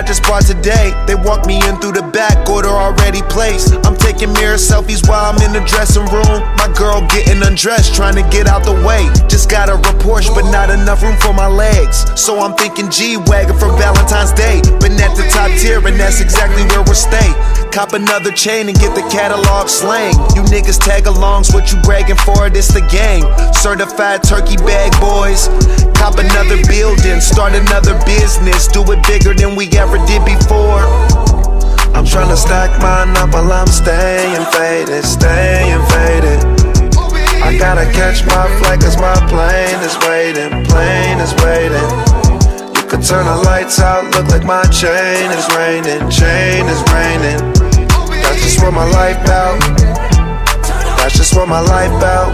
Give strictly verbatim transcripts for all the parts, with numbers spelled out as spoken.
just bought today. They walk me in through the back, order already placed. I'm taking mirror selfies while I'm in the dressing room. My girl getting undressed, trying to get out the way. Just got a Porsche, but not enough room for my legs. So I'm thinking G-Wagon for Valentine's Day. Been at the top tier, and that's exactly where we'll stay. Cop another chain and get the catalog slang. You niggas tag alongs, what you bragging for? This the gang. Certified turkey bag boys. Cop another building, start another business. Do it bigger than we ever did before. I'm tryna stack mine up while I'm staying faded, staying faded. I gotta catch my flight cause my plane is waiting, plane is waiting. You could turn the lights out, look like my chain is raining, chain is raining. That's just what my life out, that's just what my life out.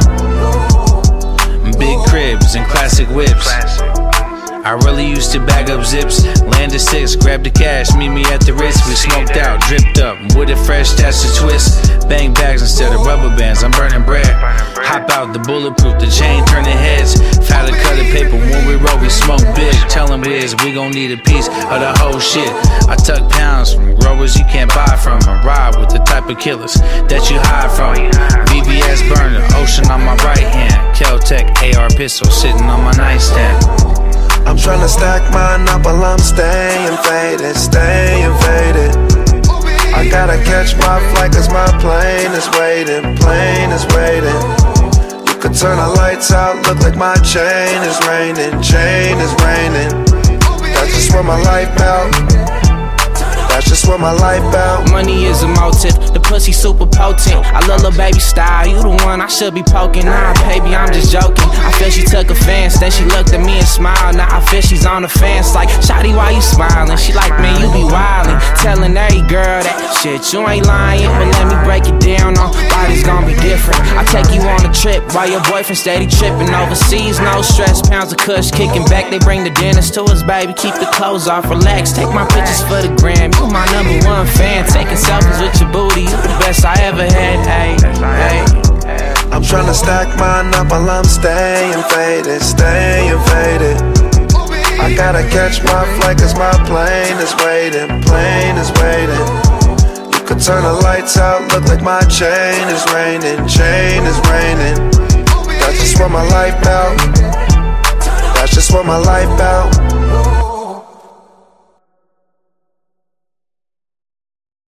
Big cribs and classic whips. I really used to bag up zips. Land of six, grab the cash, meet me at the Ritz. We smoked out, dripped up, with a fresh stash to twist. Bang bags instead of rubber bands, I'm burning bread. Hop out the bulletproof, the chain turning heads. Fatter cutted paper, when we roll, we smoke big. Tell them Wiz, we gon' need a piece of the whole shit. I tuck pounds from growers you can't buy from. I ride with the type of killers that you hide from. V V S burner, ocean on my right hand. Kel-Tec A R pistol sitting on my nightstand. I'm tryna stack mine up while I'm staying faded, staying faded. I gotta catch my flight cause my plane is waiting, plane is waiting. You could turn the lights out, look like my chain is raining, chain is raining. That's just what my life out, that's just what my life out. Money is a motive, the pussy super potent. I love lil' baby style, you the one I should be poking. Nah, baby, I'm just joking. I feel she took offense, then she looked at me and smiled. Now I feel she's on the fence, like, shawty, why you smiling? She like, man, you be wildin'. Telling every girl that shit, you ain't lying. But let me break it down on why this gon' be different. I take you on a trip while your boyfriend steady tripping overseas. No stress, pounds of kush kicking back. They bring the dinners to us, baby. Keep the clothes off, relax. Take my pictures for the gram. You my number one fan. Taking selfies with your booty. You the best I ever had. Hey, hey. I'm tryna stack mine up while I'm staying faded, staying faded. I gotta catch my flight cause my plane is waiting, plane is waiting. You could turn the lights out, look like my chain is raining, chain is raining. That's just what my life out, that's just what my life out.